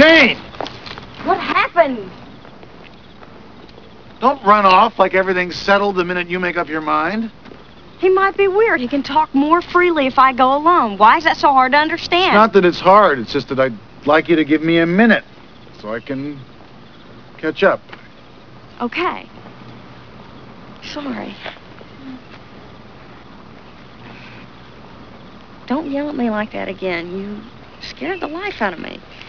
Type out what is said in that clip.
Jane! What happened? Don't run off like everything's settled the minute you make up your mind. He might be weird. He can talk more freely if I go alone. Why is that so hard to understand? It's not that it's hard. It's just that I'd like you to give me a minute so I can catch up. Okay. Sorry. Don't yell at me like that again. You scared the life out of me.